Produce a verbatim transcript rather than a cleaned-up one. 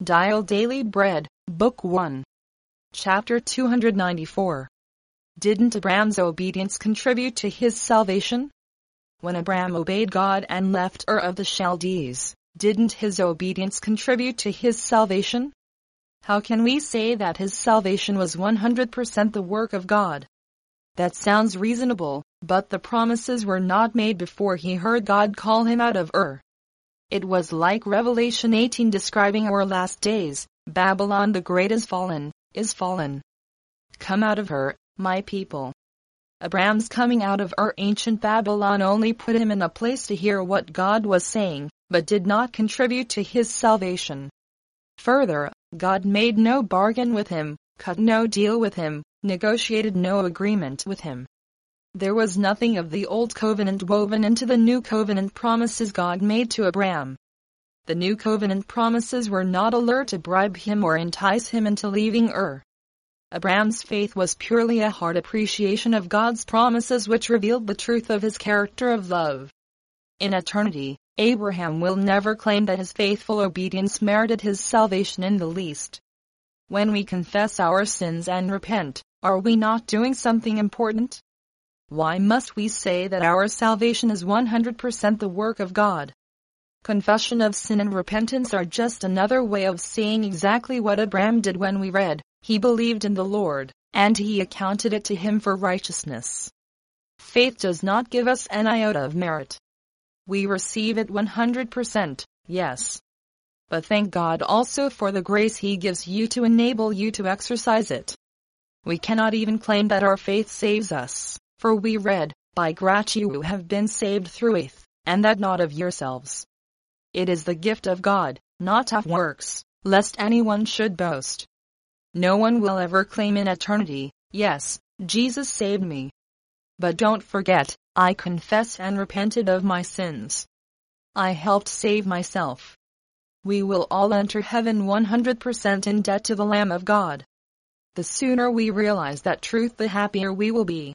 Dial Daily Bread, Book one. Chapter two hundred ninety-four. Didn't Abram's obedience contribute to his salvation? When Abram obeyed God and left Ur of the Chaldees, didn't his obedience contribute to his salvation? How can we say that his salvation was one hundred percent the work of God? That sounds reasonable, but the promises were not made before he heard God call him out of Ur. It was like Revelation eighteen describing our last days. Babylon the Great is fallen, is fallen. Come out of her, my people. Abram's coming out of Ur, ancient Babylon, only put him in a place to hear what God was saying, but did not contribute to his salvation. Further, God made no bargain with him, cut no deal with him, negotiated no agreement with him. There was nothing of the old covenant woven into the new covenant promises God made to Abram. The new covenant promises were not alert to bribe him or entice him into leaving Ur. Abram's faith was purely a heart appreciation of God's promises, which revealed the truth of his character of love. In eternity, Abraham will never claim that his faithful obedience merited his salvation in the least. When we confess our sins and repent, are we not doing something important? Why must we say that our salvation is one hundred percent the work of God? Confession of sin and repentance are just another way of saying exactly what Abram did when we read, "He believed in the Lord, and he accounted it to him for righteousness." Faith does not give us an iota of merit. We receive it one hundred percent, yes. But thank God also for the grace he gives you to enable you to exercise it. We cannot even claim that our faith saves us, for we read, "By grace you have been saved through faith, and that not of yourselves. It is the gift of God, not of works, lest anyone should boast." No one will ever claim in eternity, "Yes, Jesus saved me. But don't forget, I confessed and repented of my sins. I helped save myself." We will all enter heaven one hundred percent in debt to the Lamb of God. The sooner we realize that truth, the happier we will be.